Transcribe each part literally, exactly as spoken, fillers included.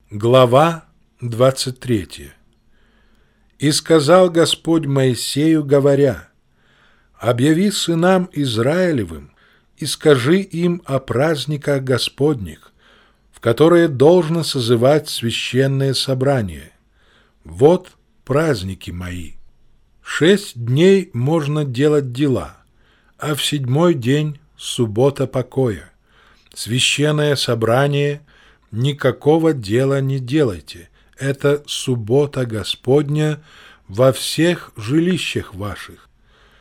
Глава двадцать третья. «И сказал Господь Моисею, говоря: объяви сынам Израилевым и скажи им о праздниках Господних, в которые должно созывать священное собрание. Вот праздники мои. Шесть дней можно делать дела, а в седьмой день суббота покоя. Священное собрание никакого дела не делайте. Это суббота Господня во всех жилищах ваших.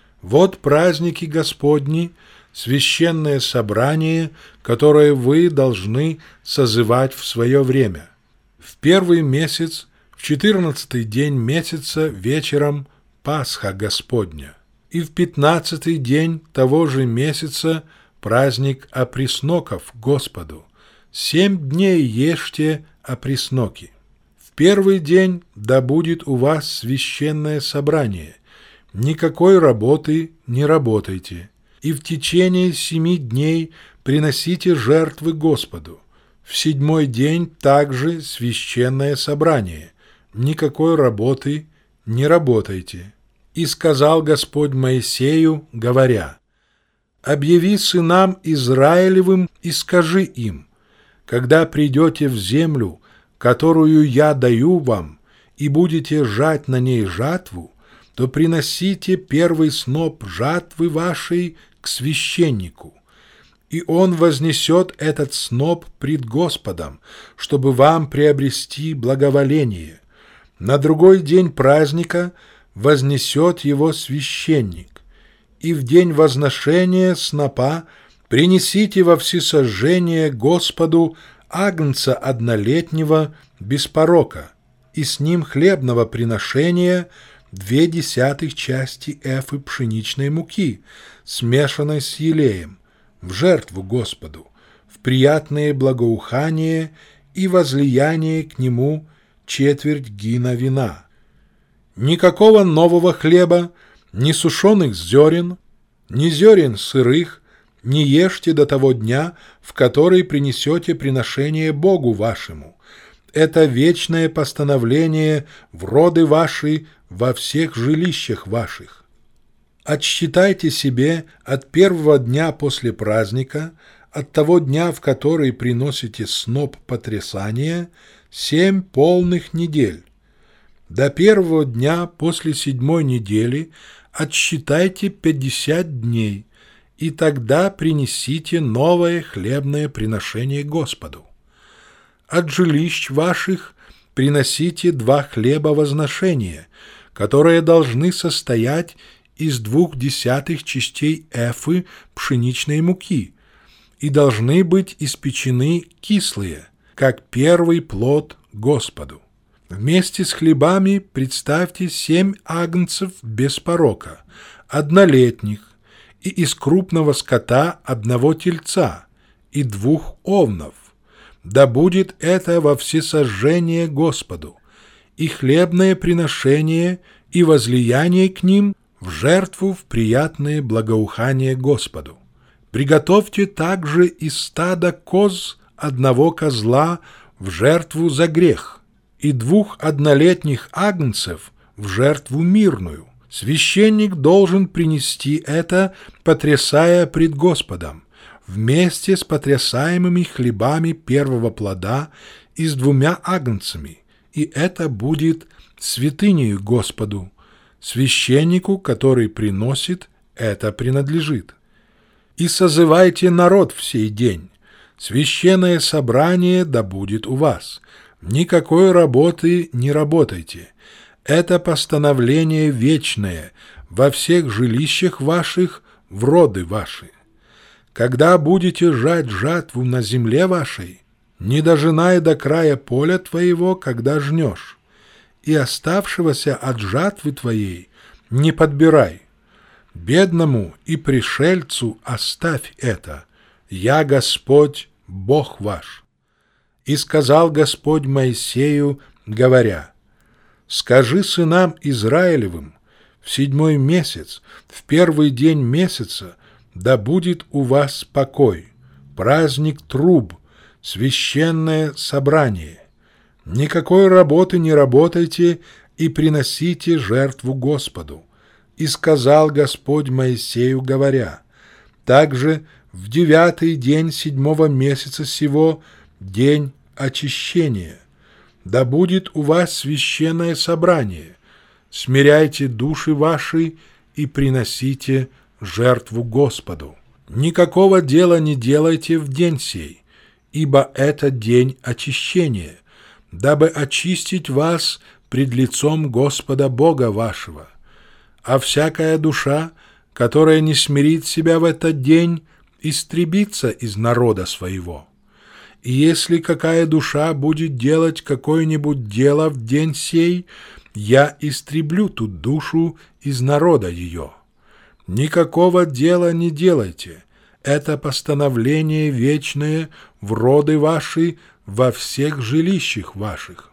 Вот праздники Господни, священное собрание, которое вы должны созывать в свое время. В первый месяц, в четырнадцатый день месяца вечером Пасха Господня, и в пятнадцатый день того же месяца праздник опресноков Господу. Семь дней ешьте опресноки. В первый день да будет у вас священное собрание. Никакой работы не работайте. И в течение семи дней приносите жертвы Господу. В седьмой день также священное собрание. Никакой работы не работайте. И сказал Господь Моисею, говоря: объяви сынам Израилевым и скажи им: когда придете в землю, которую я даю вам, и будете жать на ней жатву, то приносите первый сноп жатвы вашей к священнику, и он вознесет этот сноп пред Господом, чтобы вам приобрести благоволение. На другой день праздника вознесет его священник, и в день возношения снопа принесите во всесожжение Господу агнца однолетнего без порока, и с ним хлебного приношения две десятых части эфы пшеничной муки, смешанной с елеем, в жертву Господу, в приятное благоухание и возлияние к нему четверть гина вина. Никакого нового хлеба, ни сушеных зерен, ни зерен сырых не ешьте до того дня, в который принесете приношение Богу вашему. Это вечное постановление в роды ваши во всех жилищах ваших. Отсчитайте себе от первого дня после праздника, от того дня, в который приносите сноп потрясания, семь полных недель. До первого дня после седьмой недели отсчитайте пятьдесят дней, и тогда принесите новое хлебное приношение Господу. От жилищ ваших приносите два хлеба возношения, которые должны состоять из двух десятых частей эфы пшеничной муки, и должны быть испечены кислые, как первый плод Господу. Вместе с хлебами представьте семь агнцев без порока, однолетних, и из крупного скота одного тельца и двух овнов. Да будет это во всесожжение Господу, и хлебное приношение, и возлияние к ним в жертву в приятное благоухание Господу. Приготовьте также из стада коз одного козла в жертву за грех, и двух однолетних агнцев в жертву мирную. Священник должен принести это, потрясая пред Господом, вместе с потрясаемыми хлебами первого плода и с двумя агнцами, и это будет святынею Господу. Священнику, который приносит, это принадлежит. И созывайте народ в сей день. Священное собрание да будет у вас. Никакой работы не работайте. Это постановление вечное во всех жилищах ваших, в роды ваши. Когда будете жать жатву на земле вашей, не дожинай до края поля твоего, когда жнешь, и оставшегося от жатвы твоей не подбирай. Бедному и пришельцу оставь это. Я Господь, Бог ваш. И сказал Господь Моисею, говоря: скажи сынам Израилевым: в седьмой месяц, в первый день месяца, да будет у вас покой, праздник труб, священное собрание. Никакой работы не работайте и приносите жертву Господу. И сказал Господь Моисею, говоря: также в девятый день седьмого месяца сего день очищения. Да будет у вас священное собрание. Смиряйте души ваши и приносите жертву Господу. Никакого дела не делайте в день сей, ибо это день очищения, дабы очистить вас пред лицом Господа Бога вашего. А всякая душа, которая не смирит себя в этот день, истребится из народа своего. И если какая душа будет делать какое-нибудь дело в день сей, я истреблю ту душу из народа ее. Никакого дела не делайте. Это постановление вечное в роды ваши во всех жилищах ваших.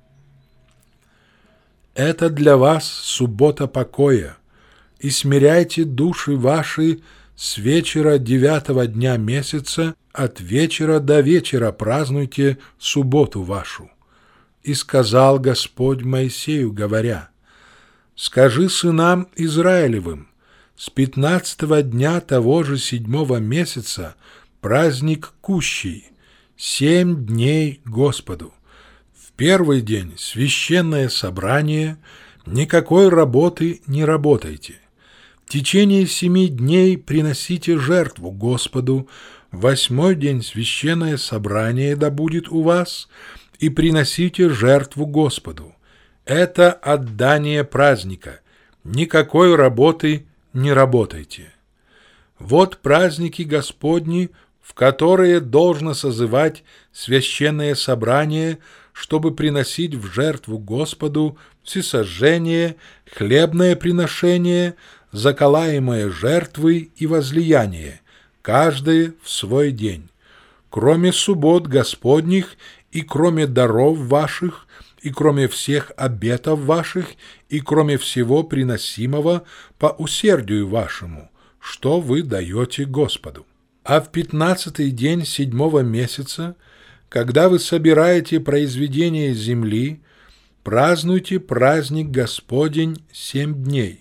Это для вас суббота покоя, и смиряйте души ваши с вечера девятого дня месяца, от вечера до вечера празднуйте субботу вашу. И сказал Господь Моисею, говоря: скажи сынам Израилевым, с пятнадцатого дня того же седьмого месяца праздник Кущий, семь дней Господу. В первый день священное собрание, никакой работы не работайте. В течение семи дней приносите жертву Господу, в восьмой день священное собрание да будет у вас, и приносите жертву Господу. Это отдание праздника, никакой работы не работайте. Вот праздники Господни, в которые должно созывать священное собрание, чтобы приносить в жертву Господу всесожжение, хлебное приношение, заколаемые жертвы и возлияние, каждое в свой день, кроме суббот Господних и кроме даров ваших, и кроме всех обетов ваших, и кроме всего приносимого по усердию вашему, что вы даете Господу. А в пятнадцатый день седьмого месяца, когда вы собираете произведение земли, празднуйте праздник Господень семь дней.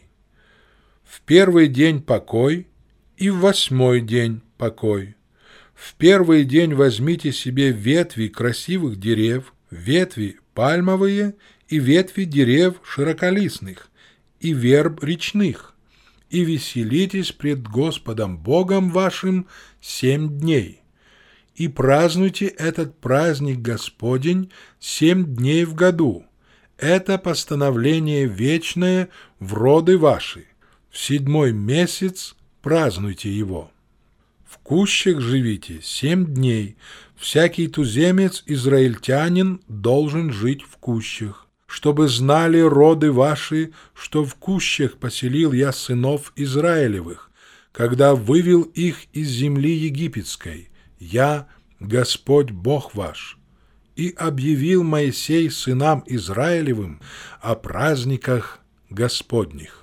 В первый день покой и в восьмой день покой. В первый день возьмите себе ветви красивых дерев, ветви пальмовые и ветви дерев широколистных, и верб речных, и веселитесь пред Господом Богом вашим семь дней. И празднуйте этот праздник Господень семь дней в году. Это постановление вечное в роды ваши. В седьмой месяц празднуйте его. В кущах живите семь дней. Всякий туземец-израильтянин должен жить в кущах, чтобы знали роды ваши, что в кущах поселил я сынов Израилевых, когда вывел их из земли египетской. Я Господь Бог ваш. И объявил Моисей сынам Израилевым о праздниках Господних.